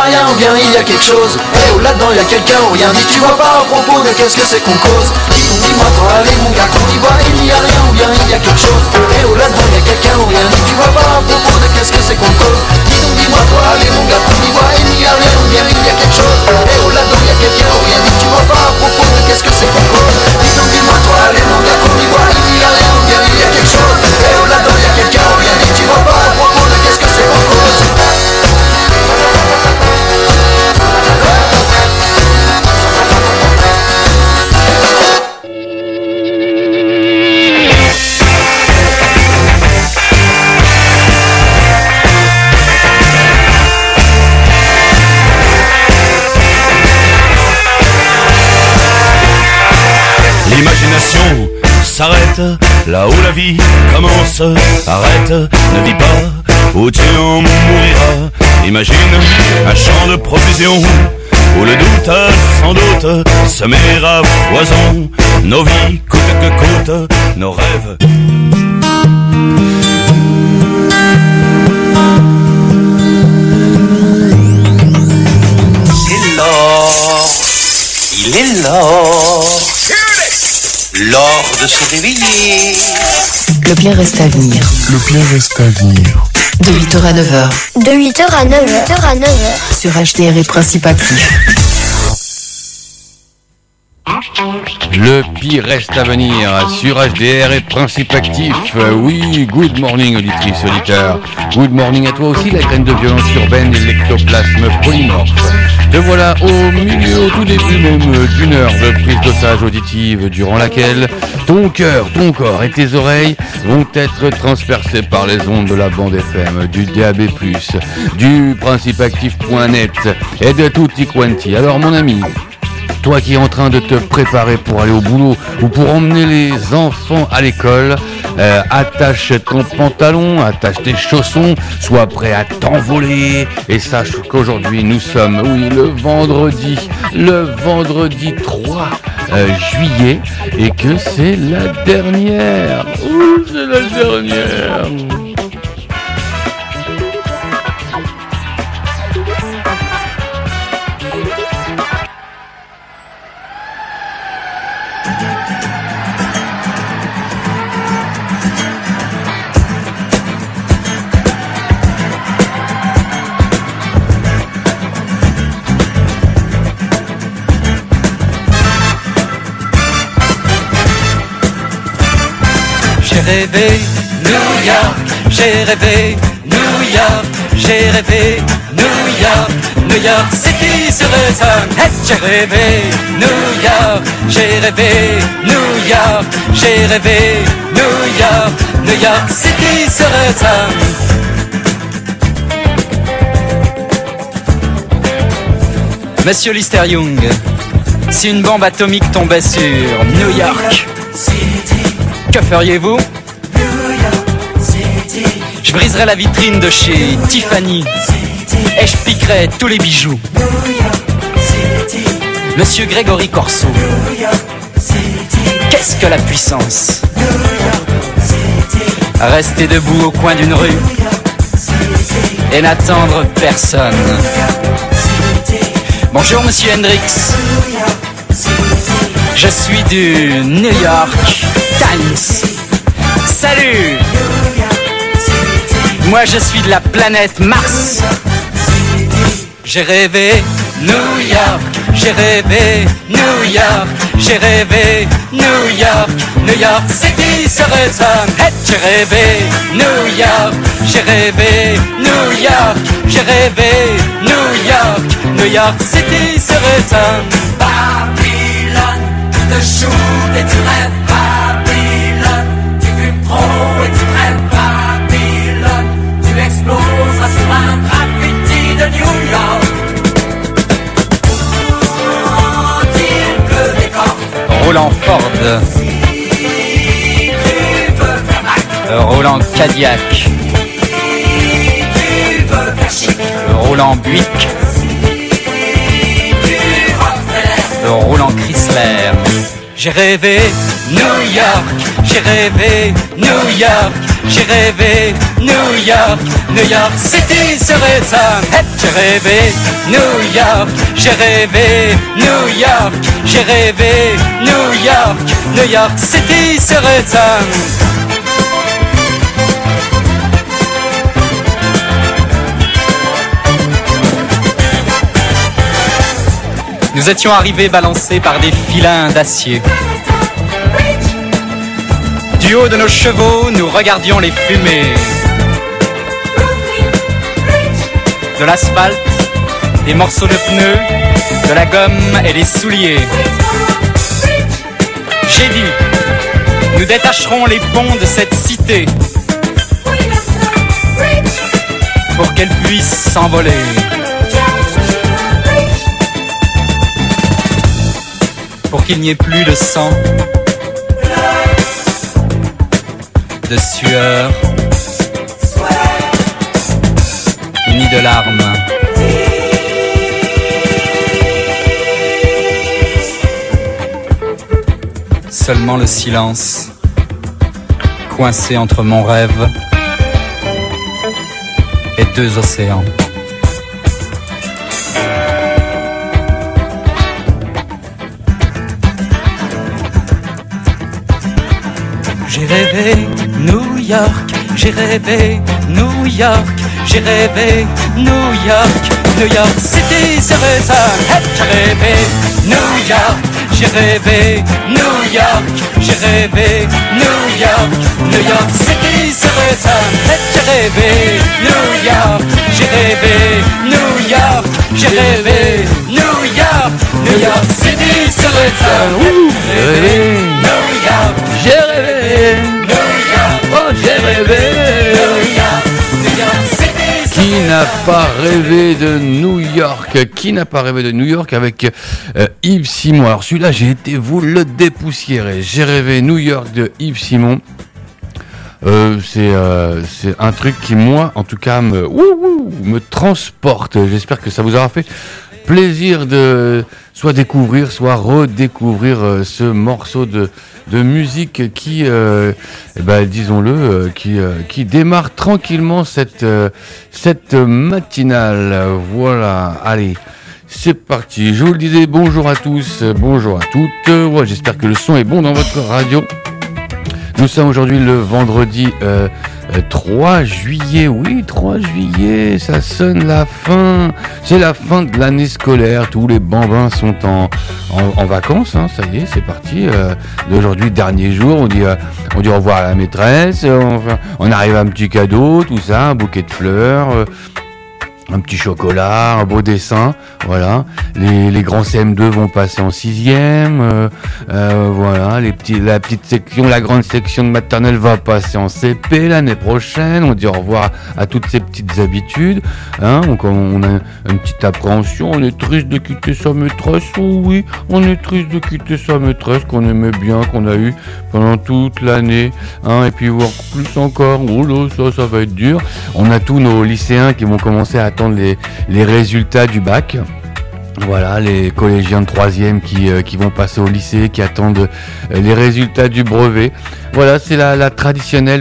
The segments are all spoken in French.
rien ou bien il y a quelque chose. Eh oh là-dedans y a quelqu'un ou rien dit, tu vois pas à propos de qu'est-ce que c'est qu'on cause. Dis-moi toi, allez mon gars, qu'on y voit, il n'y a rien ou bien il y a quelque chose. Eh oh là-dedans y a quelqu'un ou rien dit, tu vois pas à propos de qu'est-ce que c'est qu'on cause. Dis-moi toi, allez mon gars, qu'on y voit, il n'y a rien ou bien il y a quelque chose. Eh oh là-dedans y a quelqu'un ou rien dit, tu vois pas à propos de qu'est-ce que c'est qu'on cause. Dis-moi toi, allez mon gars, qu'on y voit, il n'y a rien ou bien il y a quelque chose. Eh oh là-dedans y a quelqu'un ou rien dit, tu vois pas à propos de qu'est-ce que c'est qu'on cause. L'imagination s'arrête là où la vie commence. Arrête, ne vis pas où tu en mouriras. Imagine un champ de profusion où le doute sans doute semera foison. Nos vies coûte que coûte, nos rêves. Il est l'or, l'or de se réveiller. Le bien reste à venir. Le bien reste à venir. De 8h à 9h. De 8h à 9h. Sur HDR et Principe Actif. Le pire reste à venir sur HDR et Principe Actif. Oui, good morning auditrice, auditeur. Good morning à toi aussi, la graine de violence urbaine et l'ectoplasme polymorphe. Te voilà au milieu, au tout début même d'une heure de prise d'otage auditive durant laquelle ton cœur, ton corps et tes oreilles vont être transpercés par les ondes de la bande FM, du DAB+, du principeactif.net et de tutti quanti. Alors mon ami, toi qui es en train de te préparer pour aller au boulot ou pour emmener les enfants à l'école, attache ton pantalon, attache tes chaussons, sois prêt à t'envoler et sache qu'aujourd'hui nous sommes, oui, le vendredi 3 juillet et que c'est la dernière. Ouh, c'est la dernière. J'ai rêvé New York, j'ai rêvé New York, j'ai rêvé New York, New York City sur le sun. Hey, j'ai rêvé New York, j'ai rêvé New York, j'ai rêvé New York, New York City sur le sun. Monsieur Lister Young, si une bombe atomique tombait sur New York, que feriez-vous? Je briserais la vitrine de chez Tiffany et je piquerais tous les bijoux. Monsieur Grégory Corso, qu'est-ce que la puissance? Rester debout au coin d'une rue et n'attendre personne. Bonjour Monsieur Hendrix, je suis du New York Times. Salut! Moi je suis de la planète Mars. J'ai rêvé New York, j'ai rêvé New York, j'ai rêvé New York, New York City sur le sun. Hey, j'ai rêvé New York, j'ai rêvé New York, j'ai rêvé New York, New York City sur le sun. Babylone, tu te shootes et tu rêves. Babylone, tu fumes trop et tu rêves. Babylone, tu exploseras sur un graffiti de New York. Roland Ford, Roland Cadillac, Roland Buick, Roland Chrysler. J'ai rêvé New York, j'ai rêvé New York, j'ai rêvé New York, New York City serait ça. J'ai rêvé New York, j'ai rêvé New York, j'ai rêvé New York, New York City serait ça. Nous étions arrivés balancés par des filins d'acier. Du haut de nos chevaux, nous regardions les fumées de l'asphalte, des morceaux de pneus, de la gomme et des souliers. J'ai dit, nous détacherons les ponts de cette cité pour qu'elle puisse s'envoler. Pour qu'il n'y ait plus de sang, de sueur, ni de larmes. Seulement le silence, coincé entre mon rêve et deux océans. J'ai rêvé New York, j'ai rêvé New York, j'ai rêvé New York, New York City serait ça. J'ai rêvé New York, j'ai rêvé New York, j'ai rêvé New York, New York City serait ça. J'ai rêvé New York, j'ai rêvé New York, j'ai rêvé New York, New York City serait ça. J'ai rêvé New York, j'ai rêvé, oh j'ai rêvé. Qui n'a pas rêvé de New York? Qui n'a pas rêvé de New York avec Yves Simon? Alors celui-là, j'ai été vous le dépoussiérer. J'ai rêvé New York de Yves Simon. C'est un truc qui, moi, en tout cas, me transporte. J'espère que ça vous aura fait plaisir de soit découvrir, soit redécouvrir ce morceau de musique qui, disons-le, qui démarre tranquillement cette matinale. Voilà, allez, c'est parti. Je vous le disais, bonjour à tous, bonjour à toutes. Ouais, j'espère que le son est bon dans votre radio. Nous sommes aujourd'hui le vendredi 3 juillet, oui, 3 juillet, ça sonne la fin, c'est la fin de l'année scolaire, tous les bambins sont en vacances, hein, ça y est, c'est parti, d'aujourd'hui, dernier jour, on dit au revoir à la maîtresse, on arrive à un petit cadeau, tout ça, un bouquet de fleurs, un petit chocolat, un beau dessin, voilà. Les grands CM2 vont passer en 6e, voilà. La petite section, la grande section de maternelle va passer en CP l'année prochaine. On dit au revoir à toutes ces petites habitudes, hein. Donc on a une petite appréhension. On est triste de quitter sa maîtresse. Oh oui, on est triste de quitter sa maîtresse qu'on aimait bien, qu'on a eu pendant toute l'année, hein. Et puis voir plus encore. Oh là, ça va être dur. On a tous nos lycéens qui vont commencer à attendre les résultats du bac. Voilà, les collégiens de 3e qui vont passer au lycée, qui attendent les résultats du brevet. Voilà, c'est la traditionnelle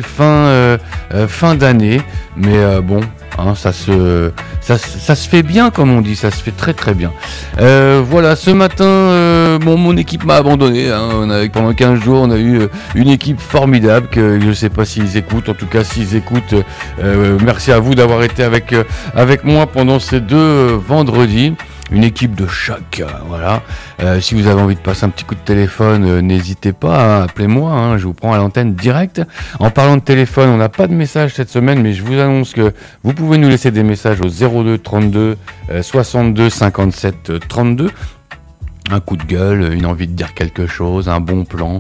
fin d'année. Mais bon, hein, ça se fait bien, comme on dit, ça se fait très très bien. Voilà, ce matin, mon équipe m'a abandonné. Hein, pendant 15 jours, on a eu une équipe formidable que je ne sais pas s'ils écoutent. En tout cas, s'ils écoutent, merci à vous d'avoir été avec moi pendant ces 2 vendredis. Une équipe de choc, voilà. Si vous avez envie de passer un petit coup de téléphone, n'hésitez pas, hein, appelez-moi, hein, je vous prends à l'antenne direct. En parlant de téléphone, on n'a pas de message cette semaine, mais je vous annonce que vous pouvez nous laisser des messages au 02 32 62 57 32. Un coup de gueule, une envie de dire quelque chose, un bon plan,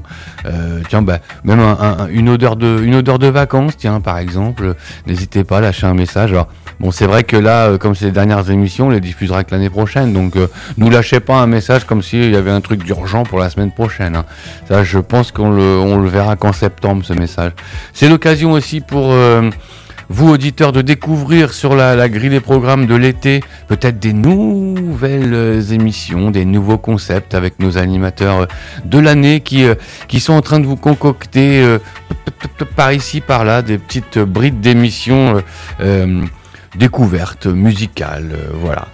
même une odeur de vacances, tiens, par exemple, n'hésitez pas à lâcher un message. Alors, bon, c'est vrai que là, comme c'est les dernières émissions, on les diffusera que l'année prochaine, donc nous lâchez pas un message comme s'il y avait un truc d'urgent pour la semaine prochaine, hein. Ça, je pense qu'on le verra qu'en septembre, ce message. C'est l'occasion aussi pour vous auditeurs, de découvrir sur la grille des programmes de l'été peut-être des nouvelles émissions, des nouveaux concepts avec nos animateurs de l'année qui sont en train de vous concocter par ici, par là, des petites brides d'émissions découvertes, musicales, voilà.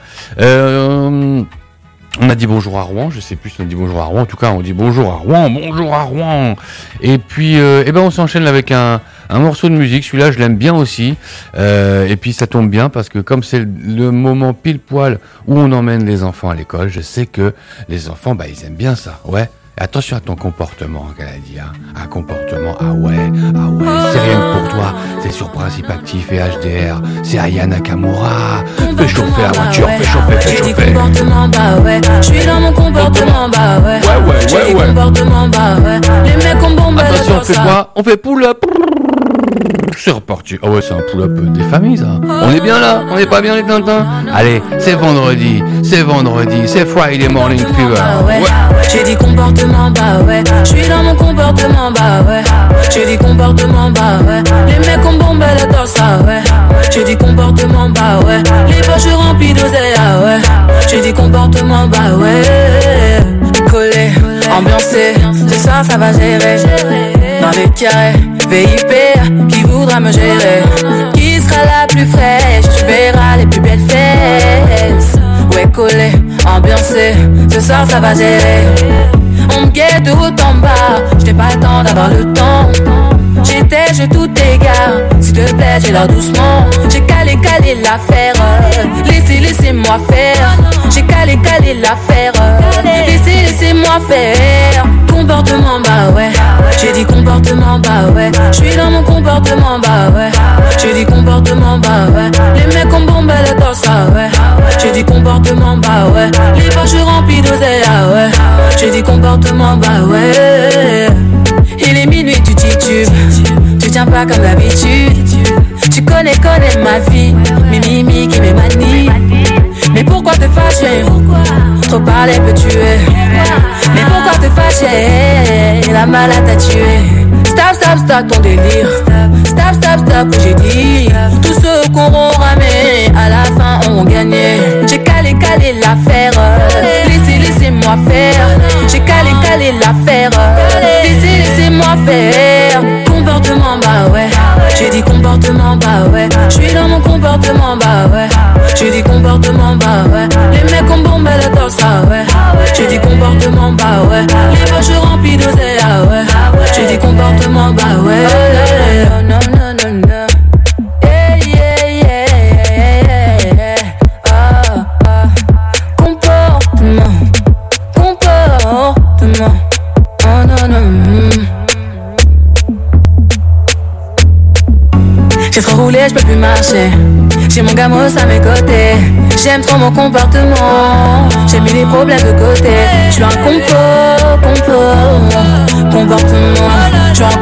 On a dit bonjour à Rouen, je sais plus si on dit bonjour à Rouen, en tout cas on dit bonjour à Rouen. Et puis on s'enchaîne avec un morceau de musique, celui-là je l'aime bien aussi, et puis ça tombe bien parce que comme c'est le moment pile poil où on emmène les enfants à l'école, je sais que les enfants ils aiment bien ça, ouais. Attention à ton comportement, qu'elle a dit, hein. Un comportement, ah ouais, c'est rien que pour toi, c'est sur Principe Actif et HDR, c'est Aya Nakamura. Fais chauffer la voiture, fais chauffer. J'ai des comportements, je suis dans mon comportement, ouais. J'ai des comportements, les mecs ont bombé. Attention, on fait quoi? On fait pull-up. C'est reparti. Ah ouais, c'est un pull-up des familles, ça. On est bien là, on n'est pas bien les tintins. Allez, c'est vendredi, c'est Friday Morning Fever. Ouais. J'ai dit comportement, ouais. Je suis dans mon comportement, ouais. J'ai dit comportement, ouais. Les mecs ont bombé la torse, ouais. J'ai dit comportement, ouais. Les poches remplies d'oseille, ouais. J'ai dit comportement, ouais. Collé, ambiancé, ce soir ça va gérer. Dans les carrés, VIP, qui voudra me gérer? Qui sera la plus fraîche? Tu verras les plus belles fesses. Ouais, collé, ambiancé, ce soir ça va gérer. On me guette de haut en bas, je n'ai pas le temps d'avoir le temps. Je tout égare, s'il te plaît, j'ai l'air doucement. J'ai calé l'affaire, laissez-moi faire. J'ai calé l'affaire, laissez-moi faire. Comportement, ouais. J'ai dit comportement, ouais. Je suis dans mon comportement, ouais. J'ai dit comportement, ouais. Les mecs ont bombé la torse, ouais. J'ai dit comportement, ouais. Les poches remplies d'oseille, ouais. J'ai dit comportement, ouais. Il est minuit, tu titubes. Tu tiens pas comme d'habitude. Tu connais ma vie. Mimi qui m'émanie. Mais pourquoi te fâcher? Trop parler peut tuer. Mais pourquoi te fâcher? La malade t'a tué. Stop ton délire. Stop, j'ai dit. Tous ceux qu'on auront ramé, à la fin auront gagné. J'ai calé l'affaire. Laissez-moi faire. J'ai calé l'affaire. Laissez-moi faire. Comportement, ouais. J'ai dit comportement, ouais. Je suis dans mon comportement, ouais. J'ai dit comportement, ouais. Les mecs ont bombé la torse, ouais. J'ai dit comportement, ouais. Les poches remplies d'oseille, ouais. J'ai dit comportement, ouais. Non. Comportement. Oh non. J'ai trop roulé, je peux plus marcher. J'ai mon gamos à mes côtés. J'aime trop mon comportement. J'ai mis les problèmes de côté. Je suis un comportement. Je suis un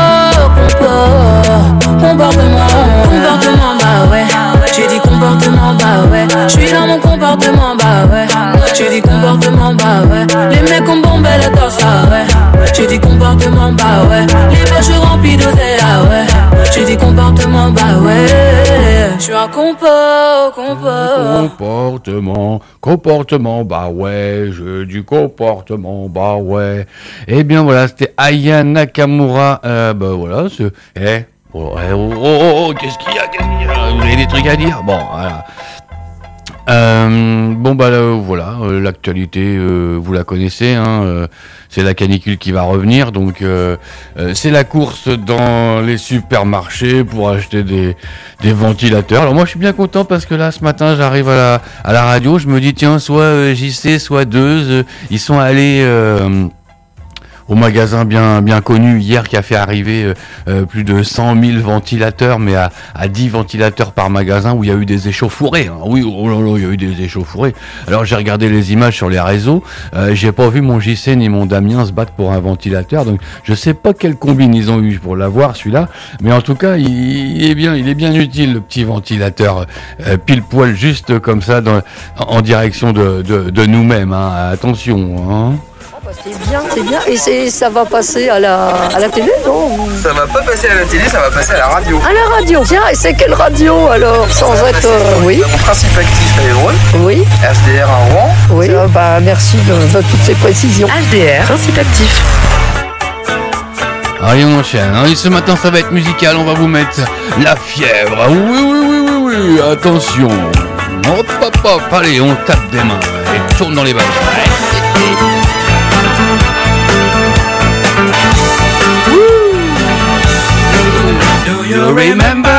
comportement, ouais. J'ai dit comportement, ouais. Je suis dans mon comportement, ouais. J'ai dit comportement, ouais. Les mecs ont bombé la torse, ouais. J'ai dit comportement, ouais. Les poches remplies d'oseille, ouais. J'ai dit comportement, ouais. Je suis un Comportement, ouais. Je dis comportement, ouais. Eh bien voilà, c'était Aya Nakamura. Voilà, qu'est-ce qu'il y a? Vous avez des trucs à dire? Bon, voilà. Voilà, l'actualité, vous la connaissez, hein, c'est la canicule qui va revenir, donc c'est la course dans les supermarchés pour acheter des ventilateurs. Alors moi je suis bien content parce que là ce matin j'arrive à la radio, je me dis tiens, soit JC, soit Deuze, ils sont allés au magasin bien connu hier qui a fait arriver plus de 100 000 ventilateurs, mais à 10 ventilateurs par magasin, où il y a eu des échauffourées. Hein. Oui, oh là là, il y a eu des échauffourées. Alors j'ai regardé les images sur les réseaux, j'ai pas vu mon JC ni mon Damien se battre pour un ventilateur, donc je sais pas quelle combine ils ont eu pour l'avoir celui-là, mais en tout cas il est bien utile, le petit ventilateur pile poil juste comme ça en direction de nous-mêmes. Hein. Attention. Hein. C'est bien. Et ça va passer à la télé, non? Ça va pas passer à la télé, ça va passer à la radio. À la radio. Tiens, et c'est quelle radio alors? Sans être... oui. Mon principe actif à Évreux. Oui. HDR à Rouen. Oui. Merci de toutes ces précisions. HDR, principe actif. Allez, on enchaîne. Et ce matin, ça va être musical. On va vous mettre La Fièvre. Oui. Attention. Hop, hop, hop. Allez, on tape des mains et tourne dans les balles. Do you remember?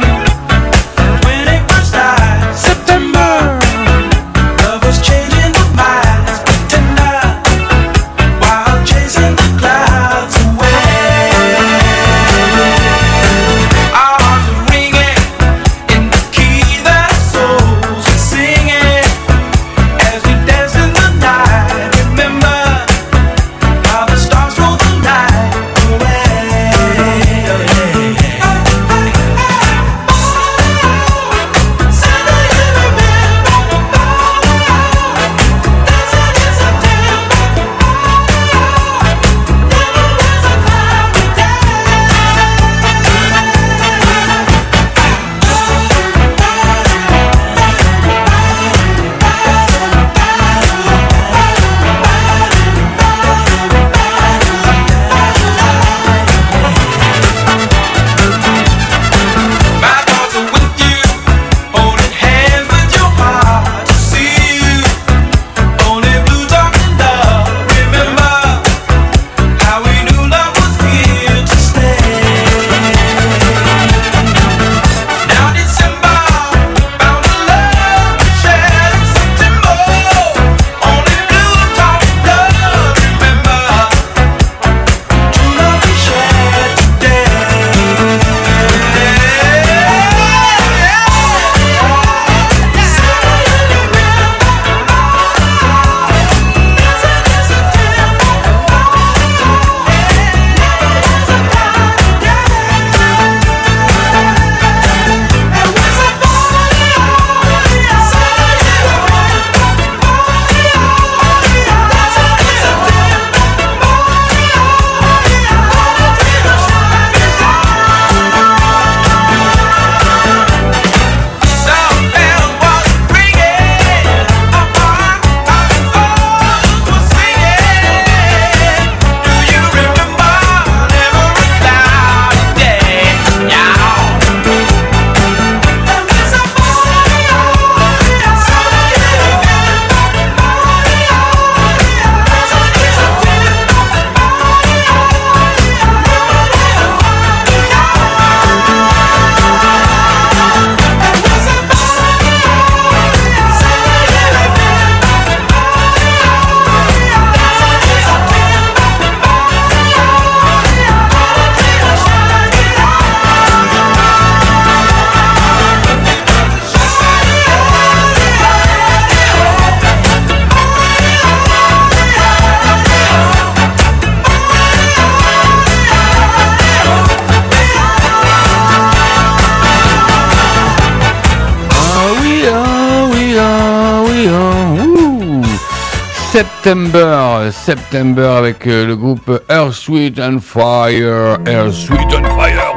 September avec le groupe Earth, Sweet and Fire. Earth, Sweet and Fire.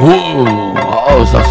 Oh, ça.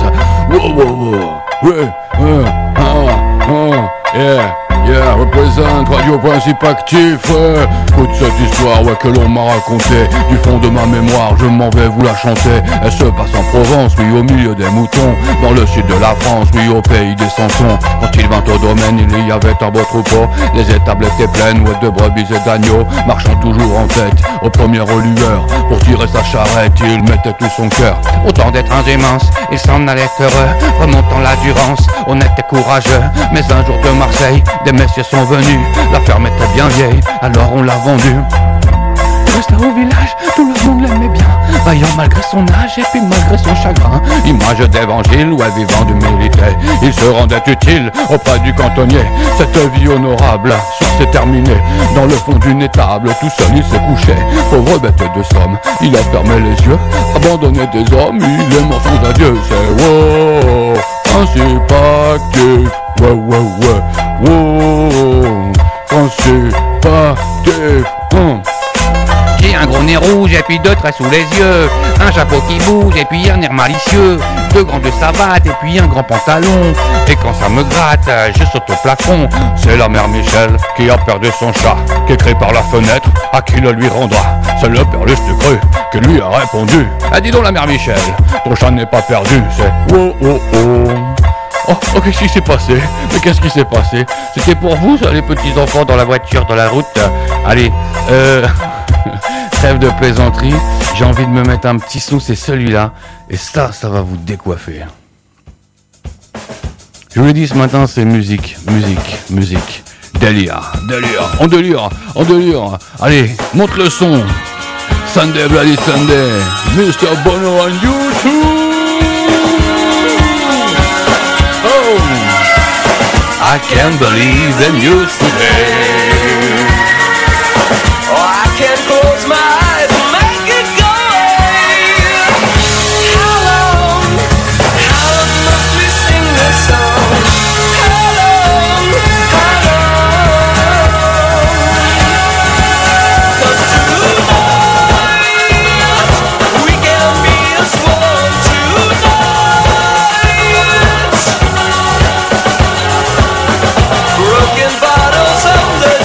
Yeah, représente Radio Principe Actif. Écoute cette histoire que l'on m'a racontée. Du fond de ma mémoire, je m'en vais vous la chanter. Elle se passe en Provence, oui, au milieu des moutons. Dans le sud de la France, oui, au pays des Sansons. Quand il vint au domaine, il y avait un beau troupeau. Les étables étaient pleines, ouais, de brebis et d'agneaux. Marchant toujours en tête, au premier relueur. Pour tirer sa charrette, il mettait tout son cœur. Autant d'étrains immenses, il s'en allait heureux. Remontant la Durance, honnête et courageux. Mais un jour de Marseille, des messieurs sont venus. La ferme était bien vieille, alors on l'a vendue. Il resta au village, tout le monde l'aimait bien. Vaillant malgré son âge et puis malgré son chagrin. Image d'évangile, ouais, vivant d'humilité. Il se rendait utile auprès du cantonnier. Cette vie honorable, soir s'est terminée. Dans le fond d'une étable, tout seul il s'est couché. Pauvre bête de somme, il a fermé les yeux. Abandonné des hommes, il est mort sous adieu. C'est wow, principe actif. Ouais, wow, principe actif. rouge et puis deux traits sous les yeux, un chapeau qui bouge et puis un air malicieux, deux grandes savates et puis un grand pantalon. Et quand ça me gratte, je saute au plafond. C'est la mère Michel qui a perdu son chat, qui écrit par la fenêtre à qui le lui rendra. C'est le père Lustucru qui lui a répondu: ah, dis donc la mère Michel, ton chat n'est pas perdu. C'est oh oh oh. Oh, qu'est-ce qui s'est passé? Mais qu'est-ce qui s'est passé? C'était pour vous, ça, les petits enfants dans la voiture, dans la route? Allez, trêve de plaisanterie, j'ai envie de me mettre un petit son, c'est celui-là. Et ça va vous décoiffer. Je vous l'ai dit ce matin, c'est musique. Délire. On délire. Allez, monte le son. Sunday, Bloody Sunday. Mr. Bono on YouTube. Oh, I can't believe the news today. Oh, I can't close my eyes and make it go away. How long must we sing this song? How long? 'Cause tonight we can be as one tonight. Broken bottles on the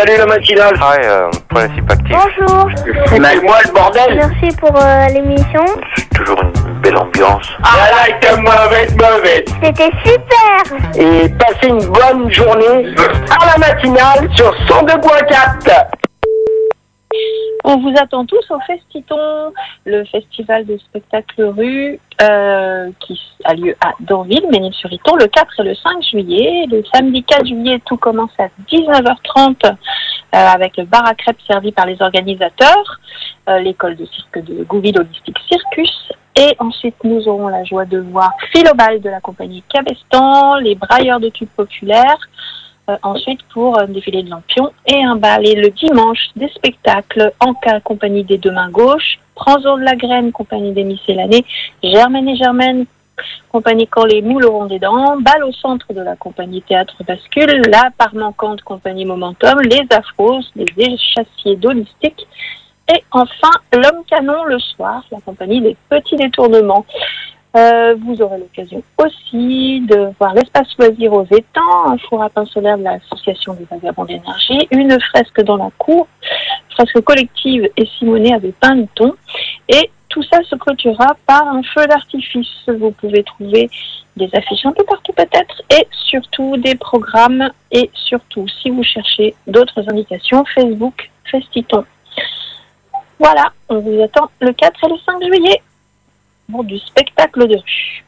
Salut la matinale. Hi, Principe Actif. Bonjour. Mets-moi le bordel. Merci pour l'émission. C'est toujours une belle ambiance. I like a mauvaise. C'était super. Et passez une bonne journée à la matinale sur 102.4. On vous attend tous au Festiton, le festival de spectacles rue qui a lieu à Dorville, Ménil-sur-Iton, le 4 et le 5 juillet. Le samedi 4 juillet, tout commence à 19h30 avec le bar à crêpes servi par les organisateurs, l'école de cirque de Gouville Holistic Circus. Et ensuite, nous aurons la joie de voir Philobal de la compagnie Cabestan, les brailleurs de tubes populaires. Ensuite, pour un défilé de lampions et un bal. Et le dimanche, des spectacles Anka, compagnie des Deux Mains Gauches, Pranzo de la Graine, compagnie des Miscellanées, Germaine et Germaine, compagnie Quand les moules auront des dents, Bal au centre de la compagnie Théâtre Bascule, La Part Manquante, compagnie Momentum, Les Afros, les Échassiers d'Holistique, et enfin, L'Homme Canon le soir, la compagnie des Petits Détournements. Vous aurez l'occasion aussi de voir l'espace loisir aux étangs, un four à pain solaire de l'association des vagabonds d'énergie, une fresque dans la cour, fresque collective et Simonet avec pain de thon. Et tout ça se clôturera par un feu d'artifice. Vous pouvez trouver des affiches un peu partout peut-être et surtout des programmes et surtout, si vous cherchez d'autres indications, Facebook, Festiton. Voilà, on vous attend le 4 et le 5 juillet. Du spectacle de rue.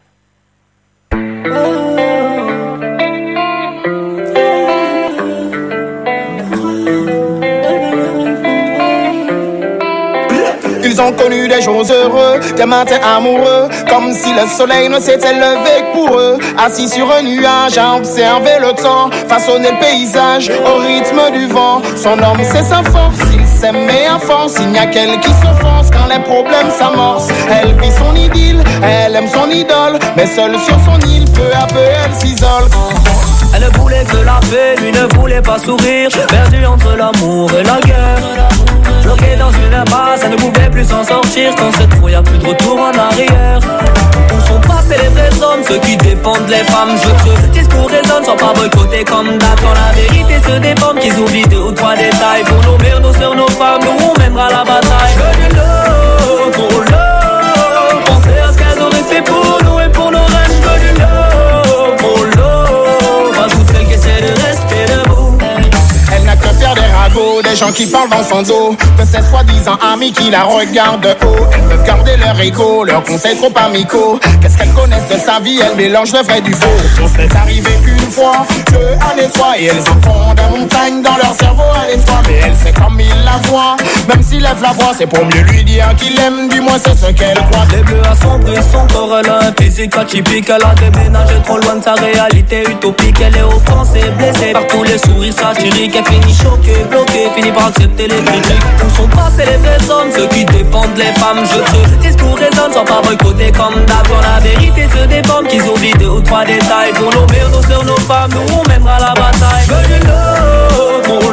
Ils ont connu des jours heureux, des matins amoureux, comme si le soleil ne s'était levé que pour eux. Assis sur un nuage à observer le temps, façonner le paysage au rythme du vent. Son homme c'est sa force, il s'aimait à force. Il n'y a qu'elle qui s'offense quand les problèmes s'amorcent. Elle vit son idylle, elle aime son idole, mais seule sur son île, peu à peu elle s'isole. Elle ne voulait que la paix, lui ne voulait pas sourire. Perdu entre l'amour et la guerre, bloqué dans une impasse, elle ne pouvait plus s'en sortir. Quand cette fois y'a plus de retour en arrière. Où sont passés les vrais hommes, ceux qui défendent les femmes? Je veux que ce discours résonne, sans pas boycotter comme date. Quand la vérité se dépend, qu'ils oublient 2 ou 3 détails. Pour nos mères, nos sœurs, nos femmes, nous on mènera la bataille. Je veux du love, pour love. Pensez à ce qu'elles auraient fait pour nous et pour nos rêves. Je veux du love, pour love. À toutes celles qui essaient de rester debout. Elle n'a que faire des ragots, des gens qui parlent dans son dos, de ces soi-disant amis qui la regardent de haut. Elles peuvent garder leur écho, leurs conseils trop amicaux. Qu'est-ce qu'elles connaissent de sa vie? Elles mélangent le vrai du faux. On s'est arrivé qu'une fois, 2 à l'étroit, et elles en font des montagnes dans leur cerveau à l'étroit. Mais elle sait comme il la voit, même s'il lève la voix, c'est pour mieux lui dire qu'il aime, du moins c'est ce qu'elle croit. Les bleus à son bris, son corps, elle a un physique atypique. Elle a déménagé trop loin de sa réalité utopique. Elle est offensée, blessée par tous les sourires satiriques. Elle finit choquée, bloquée, finit par accepter les critiques. Où sont passés les vrais hommes, ceux qui défendent les femmes? Je veux que ce discours résonne, sans pas boycotter comme d'hab. Quand la vérité se dépend, qu'ils oublient 2 ou 3 détails. Pour nos mères, nos sœurs, nos femmes, nous on mènera la bataille. Je veux du love, pour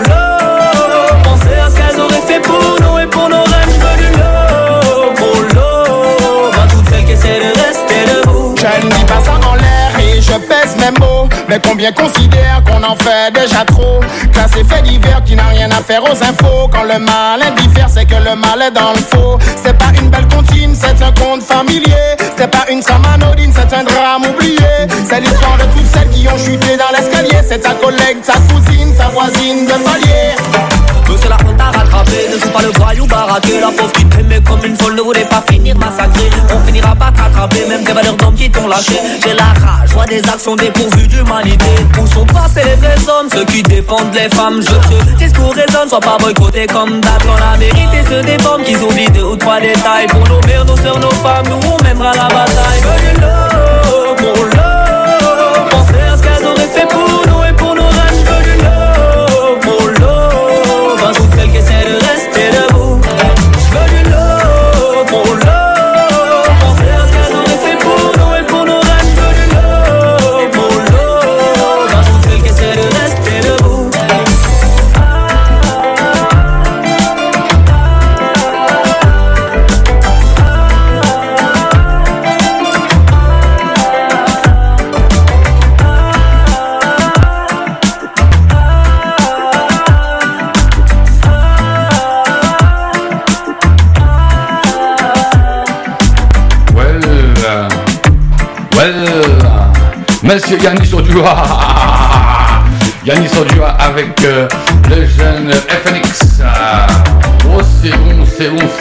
love. Pensez à ce qu'elles auraient fait pour nous et pour nos rêves. Je veux du love, pour love. À toutes celles qui essaient de rester debout. Je ne dis pas ça en l'air et je pèse mes mots, mais combien considèrent qu'on en fait déjà trop? Classé fait divers qui n'a rien à faire aux infos. Quand le mal diffère, c'est que le mal est dans le faux. C'est pas une belle comptine, c'est un conte familier. C'est pas une trame anodine, c'est un drame oublié. C'est l'histoire de toutes celles qui ont chuté dans l'escalier. C'est ta collègue, ta cousine, ta voisine de palier. C'est la honte à rattraper, ne joue pas le voyou baraqué. La pauvre qui t'aimait comme une folle ne voulait pas finir massacrée. On finira pas t'attraper, même des valeurs d'hommes qui t'ont lâché. J'ai la rage, vois des actions dépourvues d'humanité. Où sont passés les vrais hommes, ceux qui défendent les femmes? Je veux que ce discours résonne, soit pas boycotté comme date. Quand la vérité se dépend, qu'ils oublient 2 ou 3 détails. Pour nos mères, nos sœurs, nos femmes, nous on mènera la bataille. Je veux du love, pour love. Pensez à ce qu'elles auraient fait pour nous et pour nos rêves. Je veux du love, pour love. À toutes celles qui essaient de rester debout. Je veux du love, pour love. Pensez à ce qu'elles auraient fait pour nous et pour nos rêves. Je veux du love, pour love. À toutes celles qui essaient de rester debout. Monsieur Yannis Odua. Yannis Odua avec le jeune FNX. Oh, c'est bon, c'est bon.